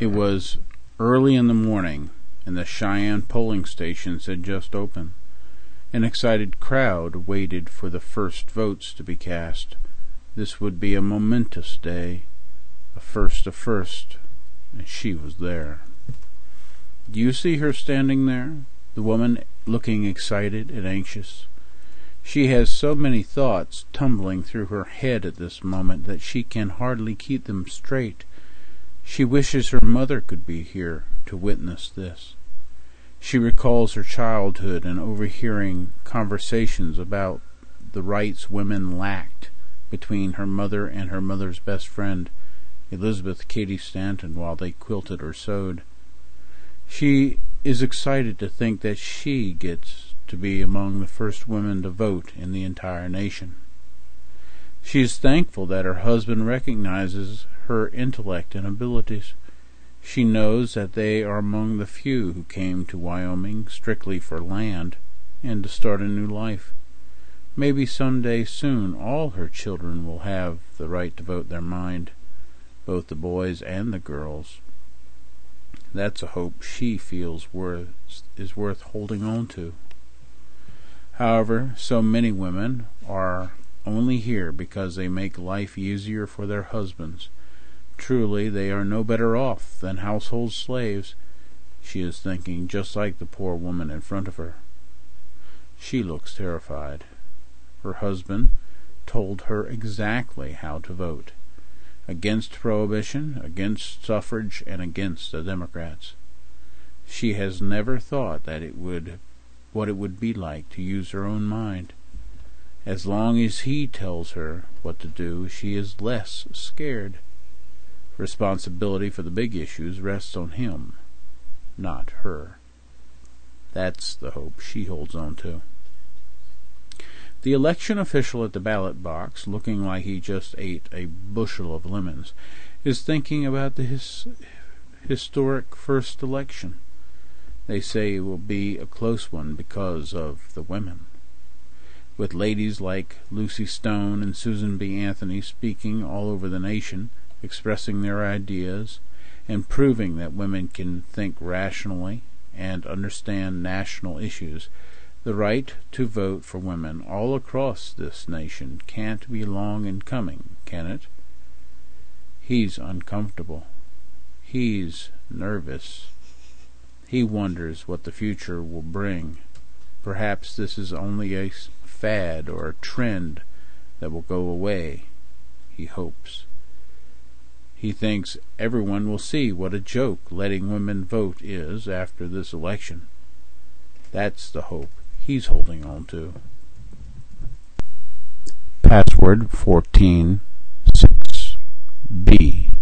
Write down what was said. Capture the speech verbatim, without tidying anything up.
It was early in the morning, and the Cheyenne polling stations had just opened. An excited crowd waited for the first votes to be cast. This would be a momentous day, a first of first, and she was there. Do you see her standing there, the woman looking excited and anxious? She has so many thoughts tumbling through her head at this moment that she can hardly keep them straight. She wishes her mother could be here to witness this. She recalls her childhood and overhearing conversations about the rights women lacked between her mother and her mother's best friend, Elizabeth Cady Stanton, while they quilted or sewed. She is excited to think that she gets to be among the first women to vote in the entire nation. She is thankful that her husband recognizes her intellect and abilities. She knows that they are among the few who came to Wyoming strictly for land and to start a new life. Maybe someday soon all her children will have the right to vote their mind, both the boys and the girls. That's a hope she feels worth, is worth holding on to. However, so many women are only here because they make life easier for their husbands. Truly, they are no better off than household slaves, she is thinking, just like the poor woman in front of her. She looks terrified. Her husband told her exactly how to vote. Against prohibition, against suffrage, and against the Democrats. She has never thought that it would, what it would be like to use her own mind. As long as he tells her what to do, she is less scared. Responsibility for the big issues rests on him, not her. That's the hope she holds on to. The election official at the ballot box, looking like he just ate a bushel of lemons, is thinking about the his, historic first election. They say it will be a close one because of the women. With ladies like Lucy Stone and Susan B. Anthony speaking all over the nation, expressing their ideas, and proving that women can think rationally and understand national issues, the right to vote for women all across this nation can't be long in coming, can it? He's uncomfortable. He's nervous. He wonders what the future will bring. Perhaps this is only a fad or a trend that will go away, he hopes. He thinks everyone will see what a joke letting women vote is after this election. That's the hope he's holding on to. Password fourteen six B.